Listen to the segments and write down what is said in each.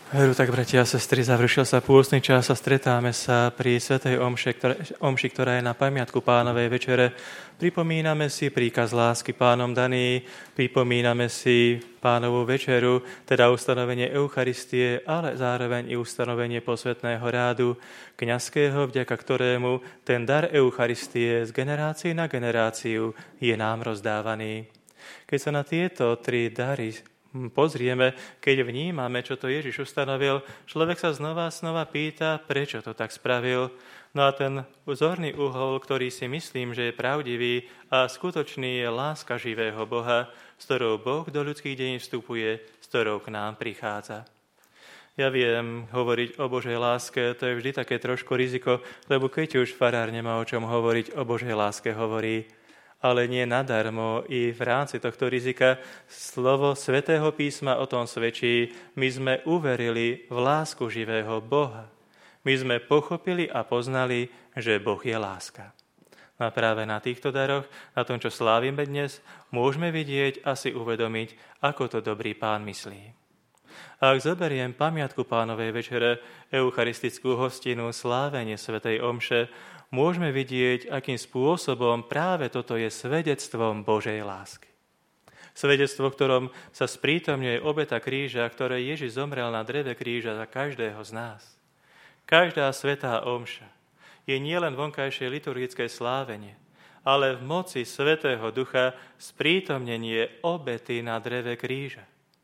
Veru, tak bratia a sestry, završil sa pôstny čas a stretáme sa pri svätej omši, ktorá je na pamiatku Pánovej večere. Pripomíname si príkaz lásky Pánom daný, pripomíname si Pánovú večeru, teda ustanovenie Eucharistie, ale zároveň i ustanovenie posvätného rádu kňazského, vďaka ktorému ten dar Eucharistie z generácie na generáciu je nám rozdávaný. Keď sa na tieto tri dary pozrieme, keď vnímame, čo to Ježiš ustanovil, človek sa znova pýta, prečo to tak spravil. No a ten zorný uhol, ktorý si myslím, že je pravdivý a skutočný, je láska živého Boha, s ktorou Boh do ľudských dejín vstupuje, s ktorou k nám prichádza. Ja viem, hovoriť o Božej láske, to je vždy také trošku riziko, lebo keď už farár nemá o čom hovoriť, o Božej láske hovorí. Ale nie nadarmo i v rámci tohto rizika slovo Svätého písma o tom svedčí. My sme uverili v lásku živého Boha. My sme pochopili a poznali, že Boh je láska. A práve na týchto daroch, na tom, čo slávime dnes, môžeme vidieť a si uvedomiť, ako to dobrý Pán myslí. A ak zoberiem pamiatku Pánovej večere, eucharistickú hostinu, slávenie svätej omše, môžeme vidieť, akým spôsobom práve toto je svedectvom Božej lásky. Svedectvo, v ktorom sa sprítomňuje obeta kríža, ktoré Ježiš zomrel na dreve kríža za každého z nás. Každá svätá omša je nielen vonkajšie liturgické slávenie, ale v moci Svätého Ducha sprítomnenie obety na dreve kríža.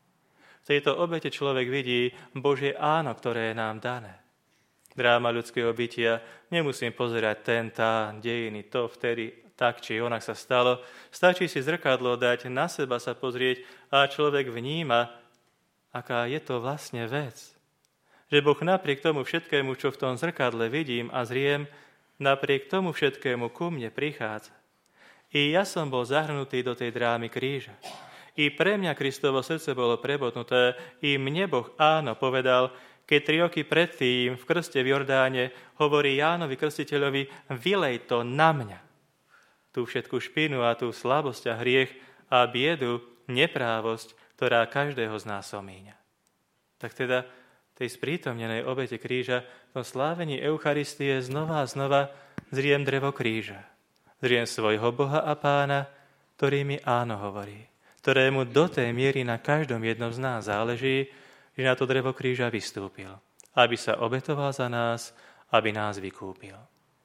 V tejto obete človek vidí Božie áno, ktoré je nám dané. Dráma ľudského bytia, nemusím pozerať tá dejiny, to vtedy tak či onak sa stalo. Stačí si zrkadlo dať, na seba sa pozrieť a človek vníma, aká je to vlastne vec. Že Boh napriek tomu všetkému, čo v tom zrkadle vidím a zriem, napriek tomu všetkému ku mne prichádza. I ja som bol zahrnutý do tej drámy kríža. I pre mňa Kristovo srdce bolo prebodnuté, i mne Boh áno povedal, keď 3 roky predtým v krste v Jordáne hovorí Jánovi Krstiteľovi, vylej to na mňa. Tú všetku špinu a tú slabosť a hriech a biedu, neprávosť, ktorá každého z nás omíňa. Tak teda tej sprítomnenej obete kríža, v slávení Eucharistie znova a znova zriem drevo kríža. Zriem svojho Boha a Pána, ktorý mi áno hovorí, ktorému do tej miery na každom jednom z nás záleží, že na to drevo kríža vystúpil, aby sa obetoval za nás, aby nás vykúpil.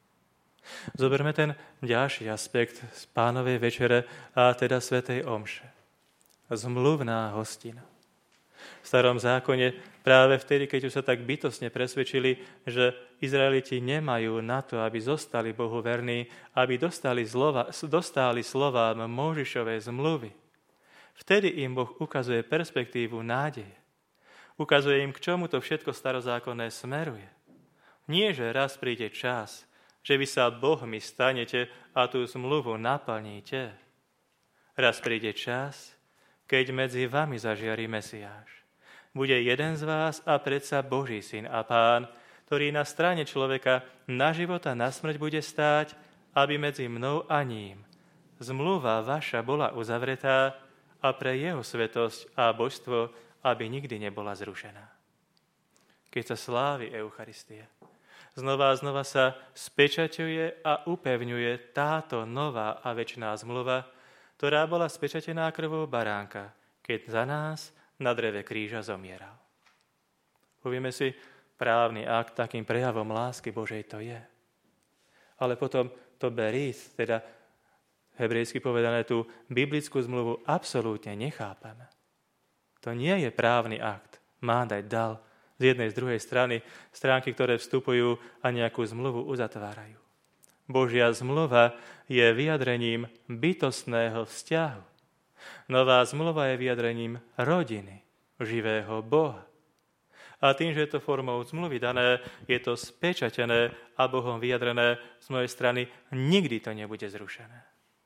Zoberme ten ďalší aspekt z Pánovej večere, a teda svätej omše. Zmluvná hostina. V Starom zákone práve vtedy, keď už sa tak bytostne presvedčili, že Izraeliti nemajú na to, aby zostali Bohu verní, aby dostali slovám Mojžišovej zmluvy, vtedy im Boh ukazuje perspektívu nádeje. Ukazuje im, k čomu to všetko starozákonné smeruje. Nie, že raz príde čas, že vy sa Bohmi stanete a tú zmluvu naplníte. Raz príde čas, keď medzi vami zažiari Mesiáš. Bude jeden z vás a predsa Boží syn a Pán, ktorý na strane človeka na život a na smrť bude stáť, aby medzi mnou a ním zmluva vaša bola uzavretá a pre jeho svetosť a božstvo aby nikdy nebola zrušená. Keď sa slávi Eucharistia, znova a znova sa spečaťuje a upevňuje táto nová a večná zmluva, ktorá bola spečatená krvou baránka, keď za nás na dreve kríža zomieral. Povieme si, právny akt takým prejavom lásky Božej to je. Ale potom to berith, teda hebrejsky povedané tú biblickú zmluvu, absolútne nechápame. To nie je právny akt. Má dať dal z jednej, z druhej strany, stránky, ktoré vstupujú a nejakú zmluvu uzatvárajú. Božia zmluva je vyjadrením bytostného vzťahu. Nová zmluva je vyjadrením rodiny, živého Boha. A tým, že je to formou zmluvy dané, je to spečatené a Bohom vyjadrené, z mojej strany nikdy to nebude zrušené.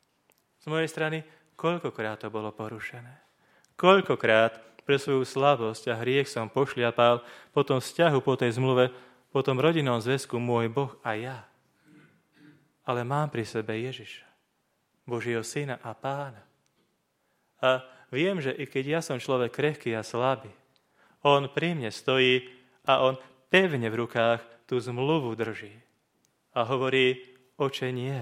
Z mojej strany koľkokrát to bolo porušené. Koľkokrát pre svoju slabosť a hriech som pošliapal po tom vzťahu, po tej zmluve, po tom rodinnom zväzku môj Boh a ja. Ale mám pri sebe Ježiša, Božieho syna a Pána. A viem, že i keď ja som človek krehký a slabý, On pri mne stojí a on pevne v rukách tú zmluvu drží. A hovorí, oče, nie.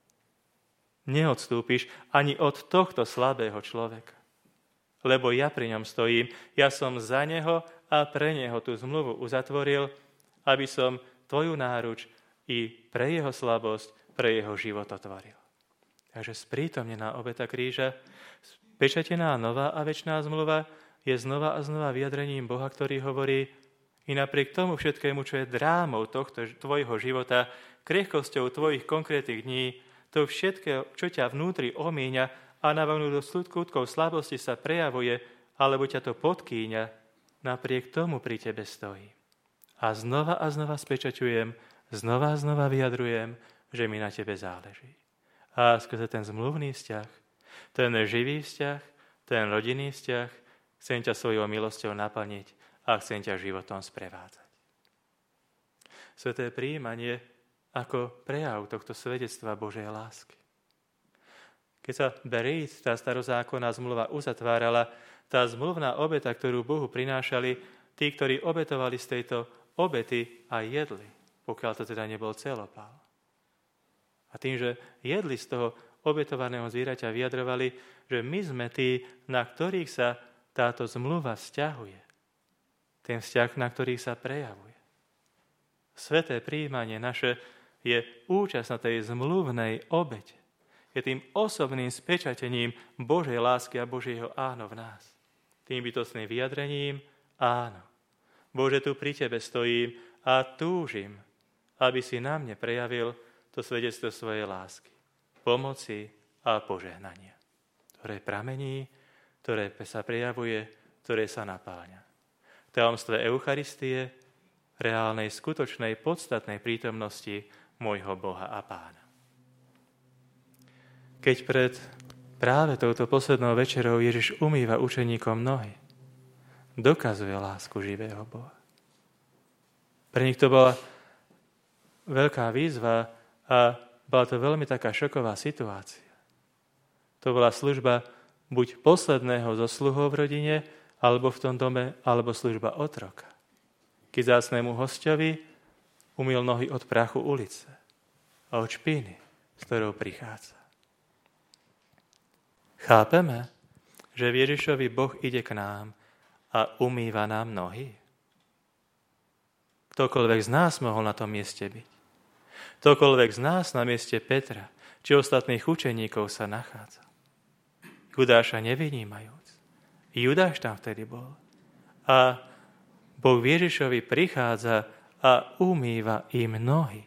Neodstúpiš ani od tohto slabého človeka. Lebo ja pri ňom stojím, ja som za neho a pre neho tú zmluvu uzatvoril, aby som tvoju náruč i pre jeho slabosť, pre jeho život otvoril. Takže sprítomnená obeta kríža, spečatená nová a večná zmluva je znova a znova vyjadrením Boha, ktorý hovorí, i napriek tomu všetkému, čo je drámou tohto tvojho života, krehkosťou tvojich konkrétnych dní, to všetko, čo ťa vnútri omíňa a navonú do skutkov slabosti sa prejavuje, alebo ťa to podkýňa, napriek tomu pri tebe stojí. A znova spečaťujem, znova vyjadrujem, že mi na tebe záleží. A skrze ten zmluvný vzťah, ten živý vzťah, ten rodinný vzťah, chcem ťa svojou milosťou naplniť a chcem ťa životom sprevádzať. Sveté prijímanie ako prejav tohto svedectva Božej lásky. Keď sa Berít, tá starozákonná zmluva, uzatvárala, tá zmluvná obeta, ktorú Bohu prinášali tí, ktorí obetovali z tejto obety a jedli, pokiaľ to teda nebol celopál. A tým, že jedli z toho obetovaného zvieraťa, vyjadrovali, že my sme tí, na ktorých sa táto zmluva vzťahuje. Ten vzťah, na ktorých sa prejavuje. Sveté prijímanie naše je účasť na tej zmluvnej obete. Je tým osobným spečatením Božej lásky a Božieho áno v nás. Tým bytostným vyjadrením áno. Bože, tu pri tebe stojím a túžim, aby si na mne prejavil to svedectvo svojej lásky, pomoci a požehnania, ktoré pramení, ktoré sa prejavuje, ktoré sa napáľa. V tajomstve Eucharistie, reálnej, skutočnej, podstatnej prítomnosti môjho Boha a Pána. Keď pred práve touto poslednou večerou Ježiš umýva učeníkom nohy, dokazuje lásku živého Boha. Pre nich to bola veľká výzva a bola to veľmi taká šoková situácia. To bola služba buď posledného zo sluhov v rodine, alebo v tom dome, alebo služba otroka. Keď vzácnemu hosťovi umyl nohy od prachu ulice a od špiny, s ktorou prichádza. Chápeme, že v Ježišovi Boh ide k nám a umýva nám nohy? Ktokoľvek z nás mohol na tom mieste byť. Ktokoľvek z nás na mieste Petra či ostatných učeníkov sa nachádza. Judáša nevynímajúc. Judáš tam vtedy bol. A Boh v Ježišovi prichádza a umýva im nohy.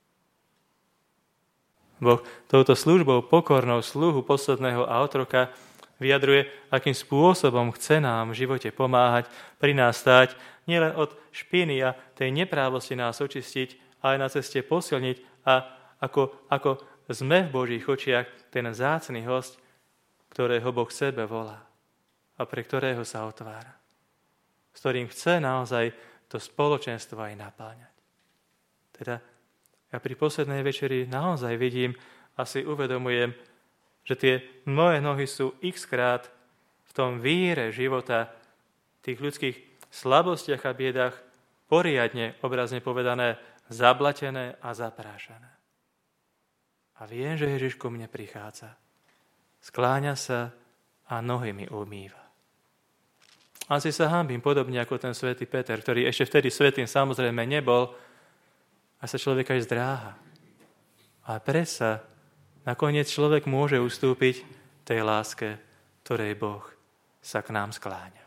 Boh touto službou pokornou sluhu posledného a otroka vyjadruje, akým spôsobom chce nám v živote pomáhať, pri nás stáť, nielen od špiny a tej neprávosti nás očistiť, ale na ceste posilniť a ako sme v Božích očiach ten vzácny hosť, ktorého Boh sebe volá a pre ktorého sa otvára. S ktorým chce naozaj to spoločenstvo aj napáňať. Teda ja pri poslednej večeri naozaj vidím a si uvedomujem, že tie moje nohy sú x-krát v tom víre života, tých ľudských slabostiach a biedách poriadne, obrazne povedané, zablatené a zaprášané. A viem, že Ježiš ku mne prichádza. Skláňa sa a nohy mi umýva. Asi sa hanbím podobne ako ten svätý Peter, ktorý ešte vtedy svätým samozrejme nebol, a sa človek aj zdráha. A predsa nakoniec človek môže ustúpiť tej láske, ktorej Boh sa k nám skláňa.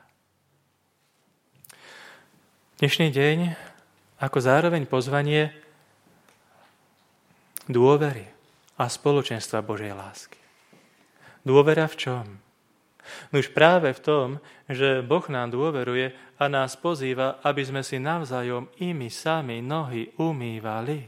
Dnešný deň ako zároveň pozvanie dôvery a spoločenstva Božej lásky. Dôvera v čom? No už práve v tom, že Boh nám dôveruje a nás pozýva, aby sme si navzájom i my sami nohy umývali.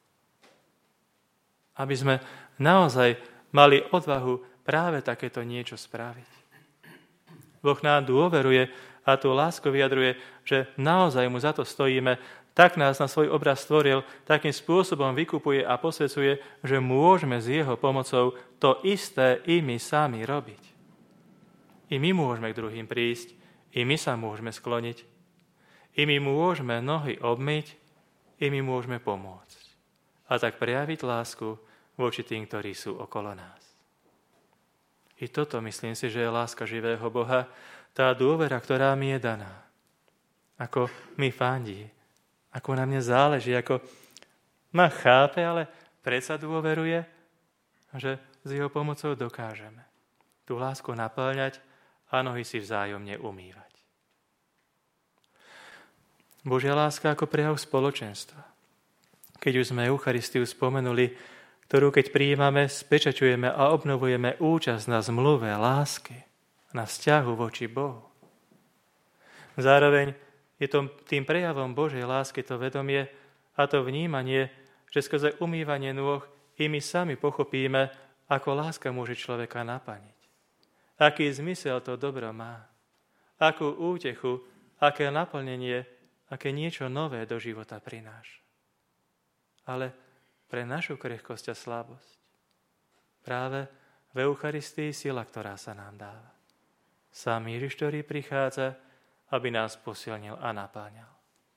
Aby sme naozaj mali odvahu práve takéto niečo spraviť. Boh nám dôveruje a tú lásku vyjadruje, že naozaj mu za to stojíme, tak nás na svoj obraz stvoril, takým spôsobom vykupuje a posvecuje, že môžeme s jeho pomocou to isté i my sami robiť. I my môžeme k druhým prísť, i my sa môžeme skloniť, I my môžeme nohy obmyť, i my môžeme pomôcť. A tak prejaviť lásku voči tým, ktorí sú okolo nás. I toto myslím si, že je láska živého Boha, tá dôvera, ktorá mi je daná. Ako mi fandí, ako na mne záleží, ako ma chápe, ale predsa dôveruje, že s jeho pomocou dokážeme tú lásku naplňať a nohy si vzájomne umývať. Božia láska ako prejav spoločenstva. Keď už sme Eucharistiu spomenuli, ktorú keď prijímame, spečaťujeme a obnovujeme účasť na zmluve lásky, na vzťahu voči Bohu. Zároveň je to tým prejavom Božej lásky to vedomie a to vnímanie, že skrze umývanie nôh i my sami pochopíme, ako láska môže človeka naplniť. Aký zmysel to dobro má. Akú útechu, aké naplnenie, aké niečo nové do života prináša. Ale pre našu krehkosť a slabosť práve v Eucharistii sila, ktorá sa nám dáva. Sám Ježiš, ktorý prichádza, aby nás posilnil a napáňal.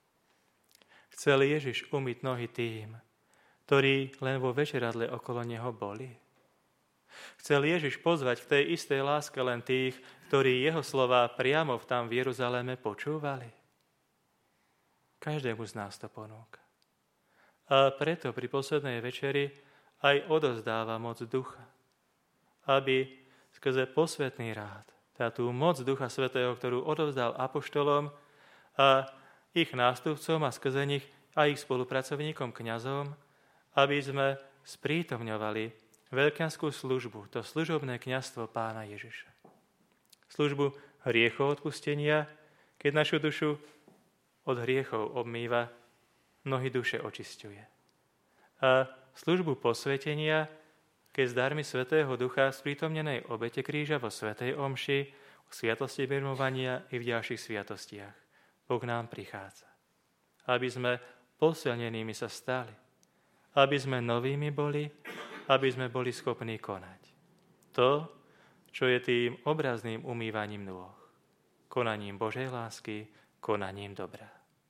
Chcel Ježiš umyť nohy tým, ktorí len vo večeradle okolo neho boli. Chcel Ježiš pozvať v tej istej láske len tých, ktorí jeho slová priamo tam v Jeruzaléme počúvali. Každému z nás to ponúka. A preto pri poslednej večeri aj odozdáva moc ducha, aby skrze posvätný rád, tú moc Ducha Svätého, ktorú odovzdal apoštolom a ich nástupcom a skrze nich aj ich spolupracovníkom, kňazom, aby sme sprítomňovali veľkňazskú službu, to služobné kňazstvo Pána Ježiša. Službu hriechov odpustenia, keď našu dušu od hriechov obmýva, nohy duše očisťuje. A službu posvetenia, keď s darmi Svätého Ducha v sprítomnenej obete kríža vo svätej omši, v sviatosti birmovania i v ďalších sviatostiach Boh nám prichádza. Aby sme posilnenými sa stali, aby sme novými boli, aby sme boli schopní konať. To, čo je tým obrazným umývaním nôh, konaním Božej lásky, konaním dobra.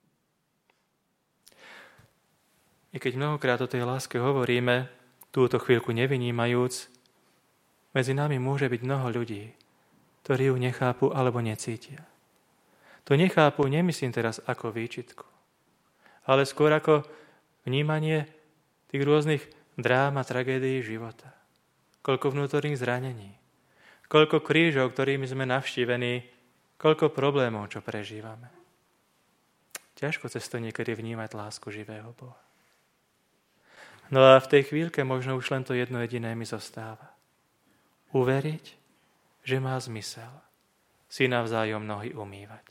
I keď mnohokrát o tej láske hovoríme, túto chvíľku nevynímajúc, medzi nami môže byť mnoho ľudí, ktorí ju nechápu alebo necítia. To nechápu nemyslím teraz ako výčitku, ale skôr ako vnímanie tých rôznych drám a tragédií života. Koľko vnútorných zranení, koľko krížov, ktorými sme navštívení, koľko problémov, čo prežívame. Ťažko cez to niekedy vnímať lásku živého Boha. No a v tej chvíľke možno už len to jedno jediné mi zostáva. Uveriť, že má zmysel si navzájom nohy umývať.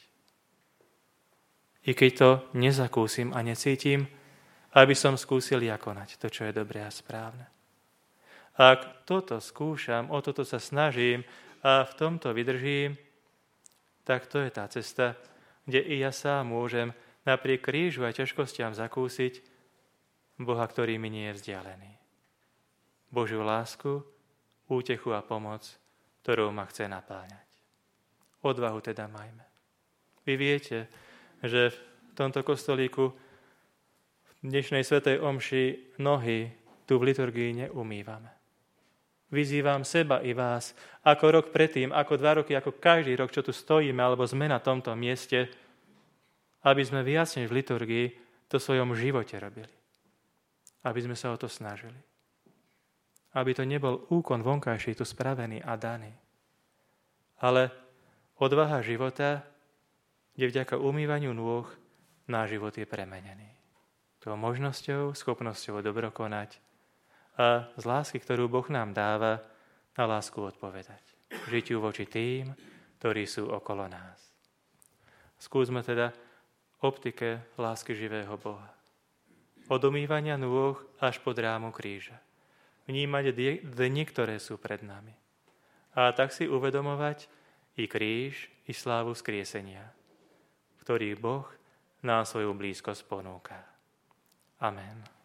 I keď to nezakúsim a necítim, aby som skúsil ja konať to, čo je dobré a správne. Ak toto skúšam, o toto sa snažím a v tomto vydržím, tak to je tá cesta, kde i ja sám môžem napriek krížu a ťažkostiam zakúsiť Boha, ktorý mi nie je vzdialený. Božiu lásku, útechu a pomoc, ktorou ma chce napáňať. Odvahu teda majme. Vy viete, že v tomto kostolíku v dnešnej svätej omši nohy tu v liturgii neumývame. Vyzývam seba i vás, ako rok predtým, ako 2 roky, ako každý rok, čo tu stojíme, alebo sme na tomto mieste, aby sme viac než v liturgii to v svojom živote robili. Aby sme sa o to snažili. Aby to nebol úkon vonkajší tu spravený a daný. Ale odvaha života, kde vďaka umývaniu nôh náš život je premenený. Tou možnosťou, schopnosťou dobro konať a z lásky, ktorú Boh nám dáva, na lásku odpovedať. Žitiu voči tým, ktorí sú okolo nás. Skúsme teda optike lásky živého Boha. Od umývania nôh až po drámu kríža. Vnímať dni, ktoré sú pred nami. A tak si uvedomovať i kríž, i slávu vzkriesenia, v ktorých Boh nám svoju blízkosť ponúka. Amen.